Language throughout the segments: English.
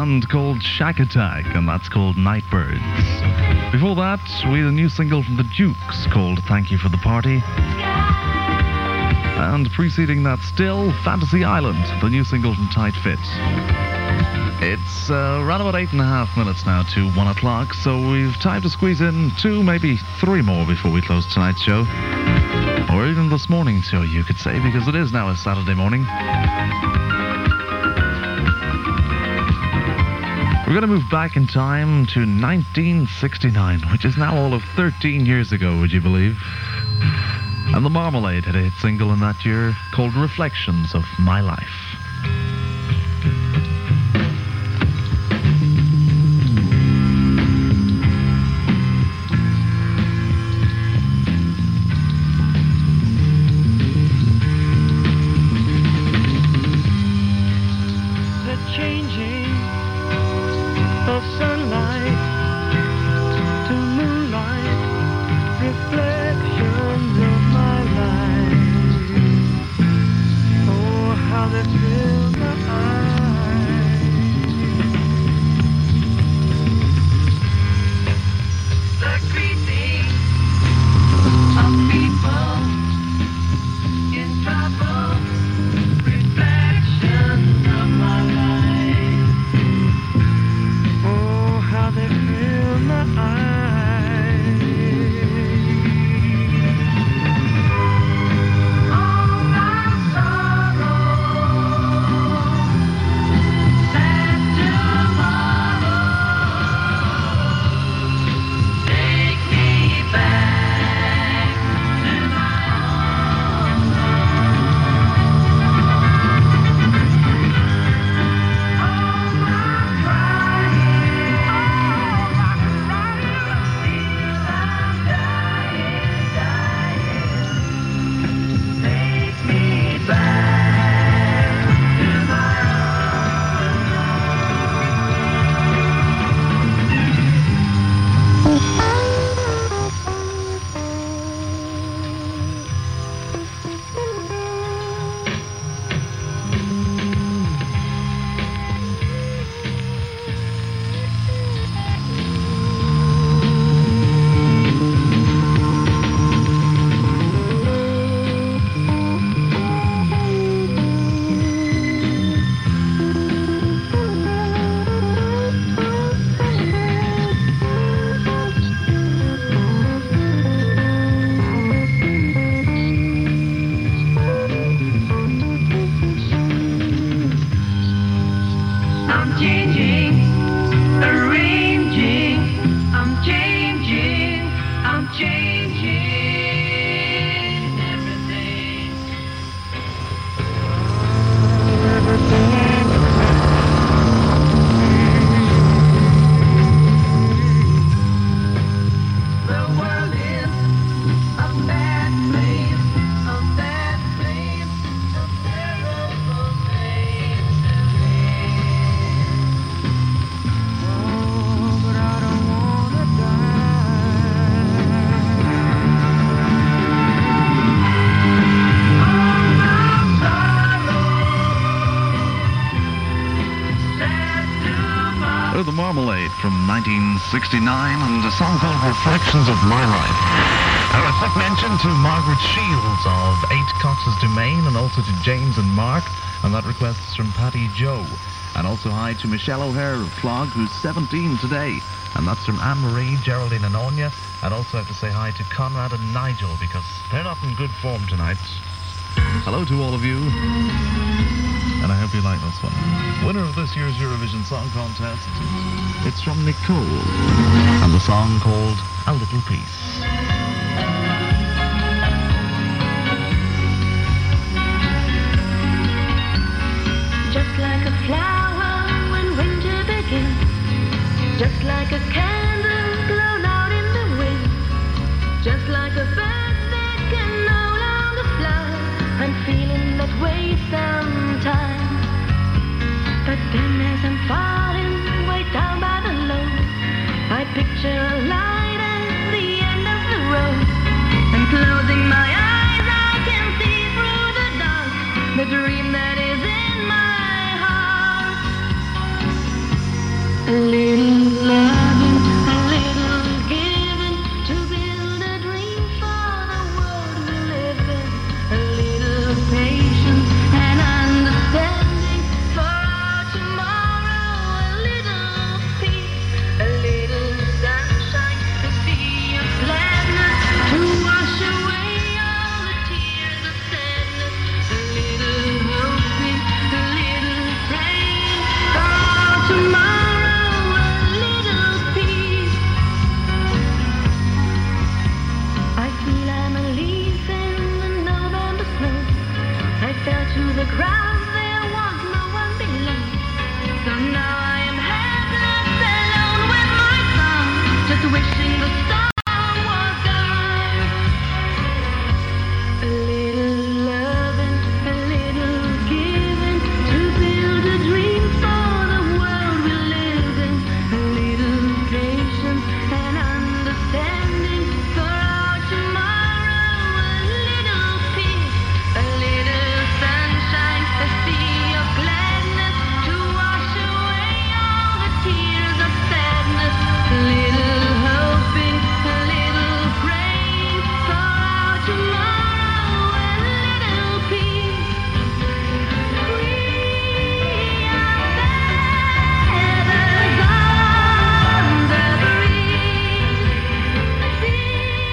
band called Shack Attack, and that's called Nightbirds. Before that, we had a new single from the Dukes called Thank You for the Party. And preceding that still, Fantasy Island, the new single from Tight Fit. It's around about 8.5 minutes now to 1 o'clock, so we've time to squeeze in 2, maybe 3 more before we close tonight's show. Or even this morning's show, you could say, because it is now a Saturday morning. We're going to move back in time to 1969, which is now all of 13 years ago, would you believe? And the Marmalade had a hit single in that year called Reflections of My Life. Marmalade from 1969 and a song called Reflections of My Life. A quick mention to Margaret Shields of 8 Cox's Domain and also to James and Mark, and that request is from Patty Joe. And also hi to Michelle O'Hare of Clog, who's 17 today, and that's from Anne-Marie, Geraldine and Anya. And also have to say hi to Conrad and Nigel because they're not in good form tonight. Hello to all of you, and I hope you like this one. Winner of this year's Eurovision Song Contest, it's from Nicole, and the song called A Little Piece. Just like a flower when winter begins, just like a candle blown out in the wind, just like a bird that can no longer fly. I'm feeling that way sometimes, but then as I'm falling way down by the load, I picture a light at the end of the road, and closing my eyes I can see through the dark the dream that is in my heart. A little loving, a little giving to build a dream for the world we live in. A little patience and understanding for our tomorrow. A little peace, a little sunshine, a sea of gladness to wash away all the tears of sadness. A little hoping, a little praying for our tomorrow. A little peace. I feel I'm a leaf in the November snow. I fell to the ground, there was no one below. So now I am helpless, alone with my song, just wishing the storm was gone. A little loving, a little giving to build a dream for the world we live in. A little patience and understanding for our tomorrow. A little peace, a little sunshine, a sea of gladness to wash away all the tears of sadness. A little hoping, a little praying for our tomorrow. A little peace. We are feathers on the breeze. Sing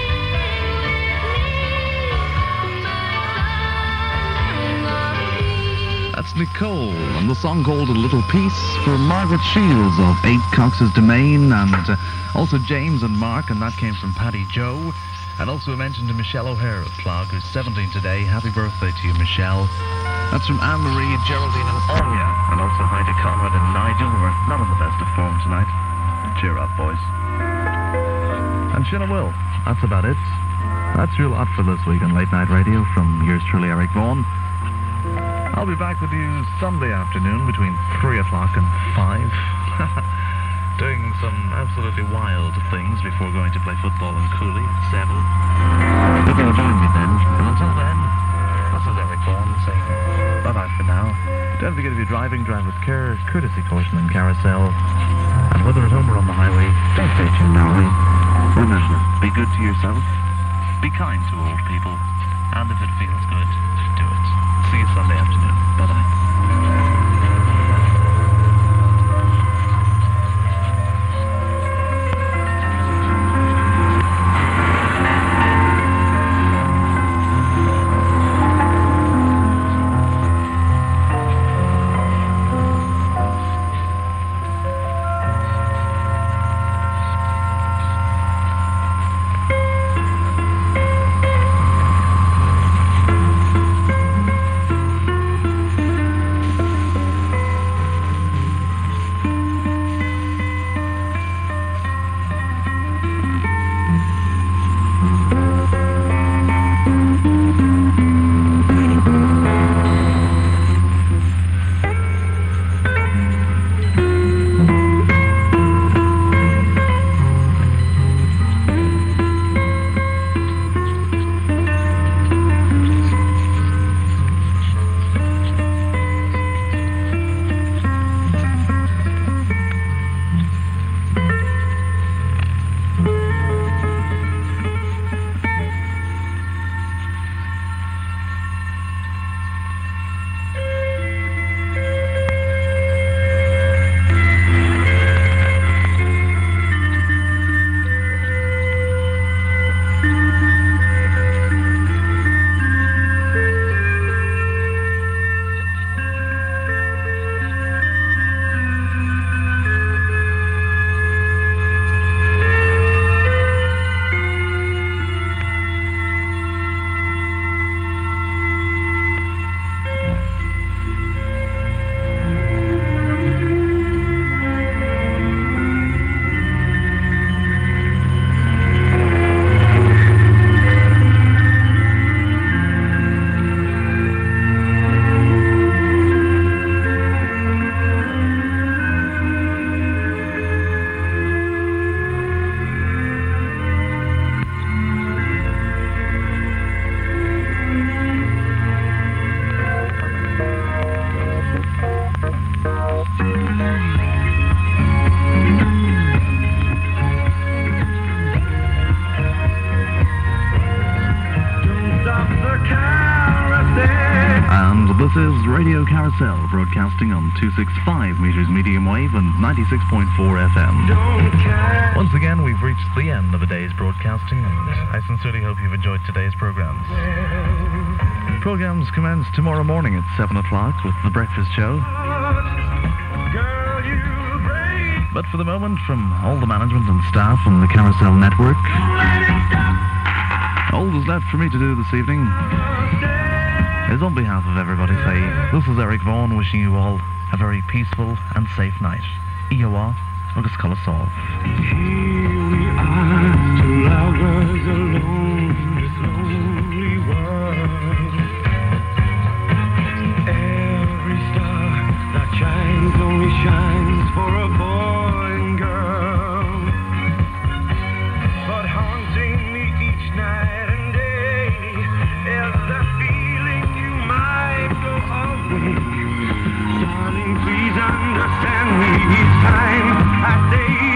with me, my song of peace. That's Nicole, and the song called A Little Piece for Margaret Shields of 8 Cox's Domain, and also James and Mark, and that came from Paddy Joe. And also a mention to Michelle O'Hare of Clog, who's 17 today. Happy birthday to you, Michelle. That's from Anne-Marie, Geraldine and Anya. And also hi to Conrad and Nigel, who are not in the best of form tonight. Cheer up, boys. And Shinna Will. That's about it. That's your lot for this week on Late Night Radio from yours truly, Eric Vaughan. I'll be back with you Sunday afternoon between 3 o'clock and 5. Doing some absolutely wild things before going to play football in Cooley at 7. Hope you'll join me then. And until then, this is Eric Vaughan saying bye-bye for now. Don't forget, if you're driving, drive with care, courtesy caution and carousel. And whether at home or on the highway, don't stay too narrowly. Remember, be good to yourself, be kind to old people, and if it feels good, do it. See you Sunday afternoon. Bye-bye. This is Radio Carousel, broadcasting on 265 meters medium wave and 96.4 FM. Once again, we've reached the end of the day's broadcasting, and I sincerely hope you've enjoyed today's programs. Programs commence tomorrow morning at 7 o'clock with The Breakfast Show. But for the moment, from all the management and staff on the Carousel Network, all that's left for me to do this evening is, on behalf of everybody, say, this is Eric Vaughan wishing you all a very peaceful and safe night. Iowa, agus Colosov. Here we are, two lovers alone in this lonely world. Every star that shines only shines for a boy and girl. But haunting me each night and day is the feeling you might go away. Darling, please understand me each time I say